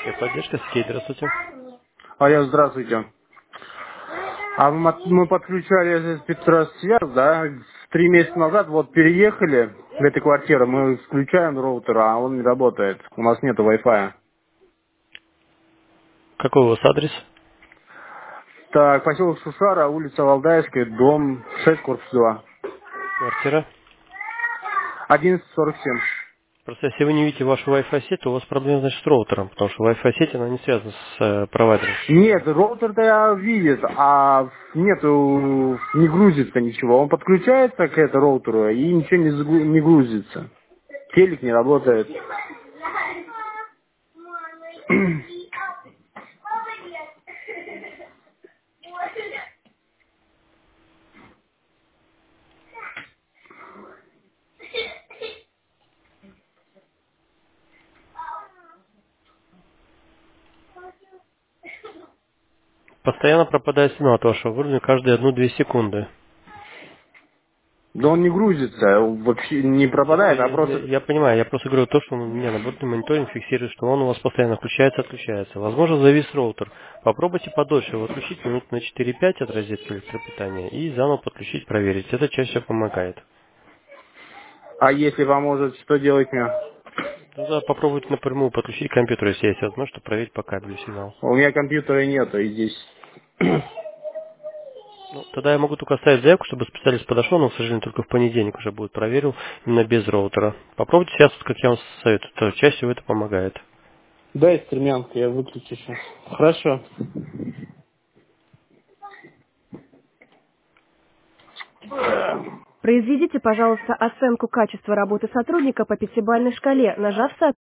Техподдержка, Сергей, здравствуйте. Алло, здравствуйте. Мы подключали Петросвязь, да, 3 месяца назад, вот переехали в эту квартиру, мы включаем роутер, а он не работает. У нас нету Wi-Fi. Какой у вас адрес? Так, поселок Шушара, улица Валдайская, дом 6, корпус 2. Квартира. 1147. Просто если вы не видите вашу Wi-Fi сеть, то у вас проблема, значит, с роутером, потому что Wi-Fi сеть, она не связана с провайдером. Нет, роутер-то я видит, а нету, не грузится ничего. Он подключается к этому роутеру и ничего не грузится. Телек не работает. Постоянно пропадает сигнал от вашего оборудования каждые 1-2 секунды. Да он не грузится, он вообще не пропадает, а просто... Я понимаю, я просто говорю то, что у меня наоборотный мониторинг фиксирует, что он у вас постоянно включается, отключается. Возможно, завис роутер. Попробуйте подольше его отключить минут на 4-5 от розетки электропитания и заново подключить, проверить. Это чаще всего помогает. А если поможет, что делать мне? Тогда попробуйте напрямую подключить к компьютеру, если есть возможность, чтобы проверить по кабелю сигнал. У меня компьютера нету и здесь. Ну, тогда я могу только оставить заявку, чтобы специалист подошел, но, к сожалению, только в понедельник уже будет проверил, именно без роутера. Попробуйте сейчас, как я вам советую, то чаще всего это помогает. Дай стремянку, я выключу сейчас. Хорошо. Произведите, пожалуйста, оценку качества работы сотрудника по пятибалльной шкале, нажав